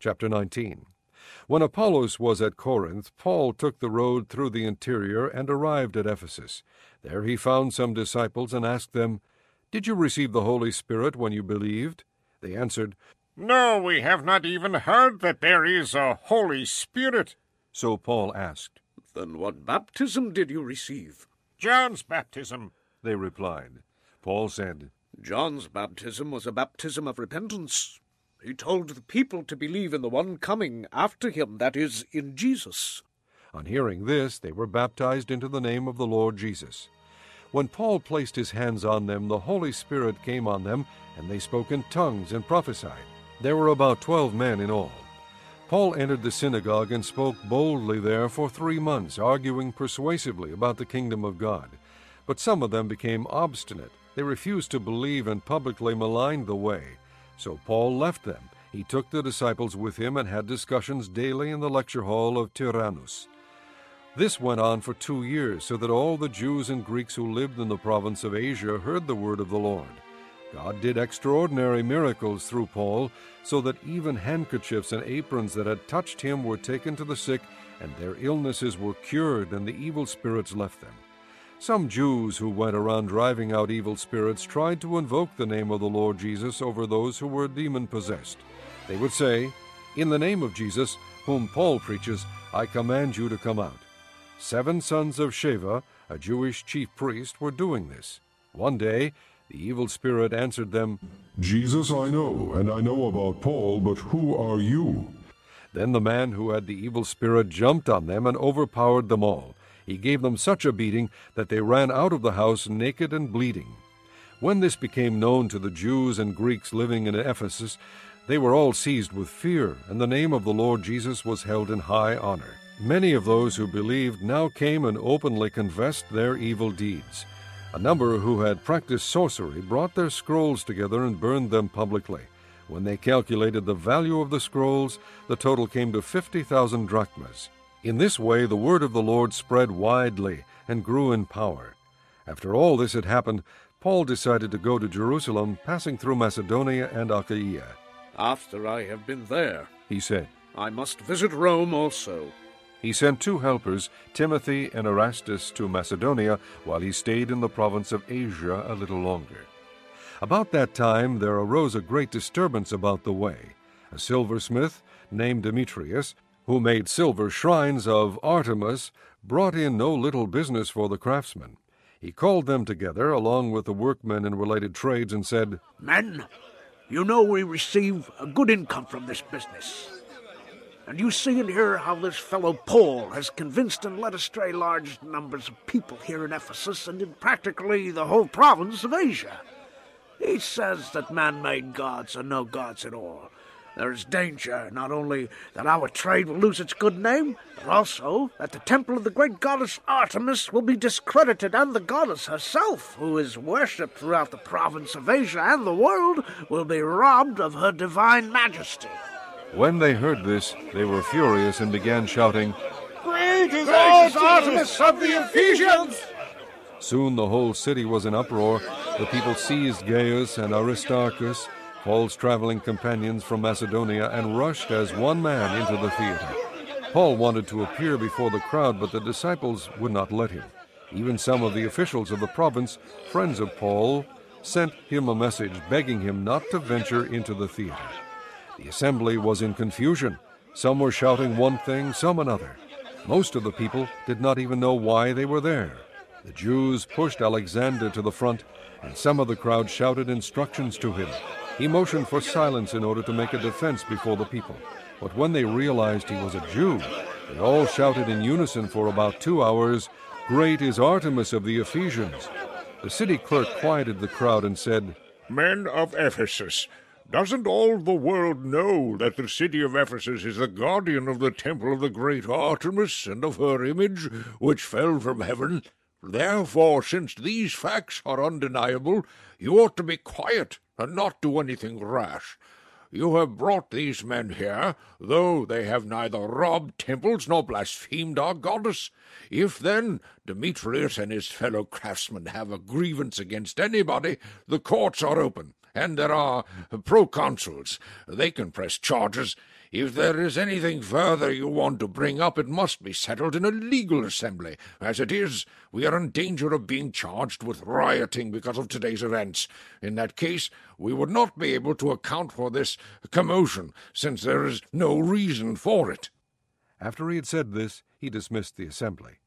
Chapter 19. When Apollos was at Corinth, Paul took the road through the interior and arrived at Ephesus. There he found some disciples and asked them, "Did you receive the Holy Spirit when you believed?" They answered, "No, we have not even heard that there is a Holy Spirit." So Paul asked, "Then what baptism did you receive?" "John's baptism," they replied. Paul said, "John's baptism was a baptism of repentance. He told the people to believe in the one coming after him, that is, in Jesus." On hearing this, they were baptized into the name of the Lord Jesus. When Paul placed his hands on them, the Holy Spirit came on them, and they spoke in tongues and prophesied. There were about 12 men in all. Paul entered the synagogue and spoke boldly there for 3 months, arguing persuasively about the kingdom of God. But some of them became obstinate. They refused to believe and publicly maligned the way. So Paul left them. He took the disciples with him and had discussions daily in the lecture hall of Tyrannus. This went on for 2 years, so that all the Jews and Greeks who lived in the province of Asia heard the word of the Lord. God did extraordinary miracles through Paul, so that even handkerchiefs and aprons that had touched him were taken to the sick, and their illnesses were cured, and the evil spirits left them. Some Jews who went around driving out evil spirits tried to invoke the name of the Lord Jesus over those who were demon-possessed. They would say, "In the name of Jesus, whom Paul preaches, I command you to come out." 7 sons of Sheva, a Jewish chief priest, were doing this. One day, the evil spirit answered them, "Jesus I know, and I know about Paul, but who are you?" Then the man who had the evil spirit jumped on them and overpowered them all. He gave them such a beating that they ran out of the house naked and bleeding. When this became known to the Jews and Greeks living in Ephesus, they were all seized with fear, and the name of the Lord Jesus was held in high honor. Many of those who believed now came and openly confessed their evil deeds. A number who had practiced sorcery brought their scrolls together and burned them publicly. When they calculated the value of the scrolls, the total came to 50,000 drachmas. In this way the word of the Lord spread widely and grew in power. After all this had happened, Paul decided to go to Jerusalem, passing through Macedonia and Achaia. "After I have been there," he said, "I must visit Rome also." He sent 2 helpers, Timothy and Erastus, to Macedonia, while he stayed in the province of Asia a little longer. About that time there arose a great disturbance about the way. A silversmith named Demetrius, who made silver shrines of Artemis, brought in no little business for the craftsmen. He called them together, along with the workmen in related trades, and said, "Men, you know we receive a good income from this business. And you see and hear how this fellow Paul has convinced and led astray large numbers of people here in Ephesus and in practically the whole province of Asia. He says that man-made gods are no gods at all. There is danger not only that our trade will lose its good name, but also that the temple of the great goddess Artemis will be discredited, and the goddess herself, who is worshipped throughout the province of Asia and the world, will be robbed of her divine majesty." When they heard this, they were furious and began shouting, "Great is Artemis of the Ephesians!" Soon the whole city was in uproar. The people seized Gaius and Aristarchus, Paul's traveling companions from Macedonia, and rushed as one man into the theater. Paul wanted to appear before the crowd, but the disciples would not let him. Even some of the officials of the province, friends of Paul, sent him a message begging him not to venture into the theater. The assembly was in confusion. Some were shouting one thing, some another. Most of the people did not even know why they were there. The Jews pushed Alexander to the front, and some of the crowd shouted instructions to him. He motioned for silence in order to make a defense before the people. But when they realized he was a Jew, they all shouted in unison for about 2 hours, "Great is Artemis of the Ephesians." The city clerk quieted the crowd and said, "Men of Ephesus, doesn't all the world know that the city of Ephesus is the guardian of the temple of the great Artemis and of her image, which fell from heaven? Therefore, since these facts are undeniable, you ought to be quiet and not do anything rash. You have brought these men here, though they have neither robbed temples nor blasphemed our goddess. If, then, Demetrius and his fellow craftsmen have a grievance against anybody, the courts are open, and there are proconsuls. They can press charges. If there is anything further you want to bring up, it must be settled in a legal assembly. As it is, we are in danger of being charged with rioting because of today's events. In that case, we would not be able to account for this commotion, since there is no reason for it." After he had said this, he dismissed the assembly.